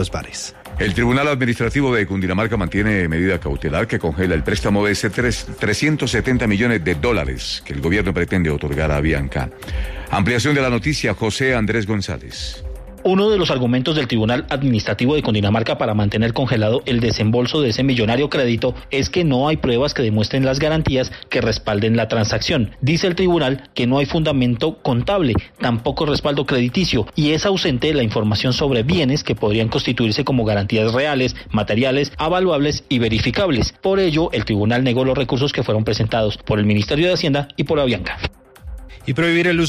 los bares. El Tribunal Administrativo de Cundinamarca mantiene medida cautelar que congela el préstamo de $370 millones que el gobierno pretende otorgar a Avianca. Ampliación de la noticia, José Andrés González. Uno de los argumentos del Tribunal Administrativo de Cundinamarca para mantener congelado el desembolso de ese millonario crédito es que no hay pruebas que demuestren las garantías que respalden la transacción. Dice el tribunal que no hay fundamento contable, tampoco respaldo crediticio, y es ausente la información sobre bienes que podrían constituirse como garantías reales, materiales, avaluables y verificables. Por ello, el tribunal negó los recursos que fueron presentados por el Ministerio de Hacienda y por Avianca. Y prohibir el uso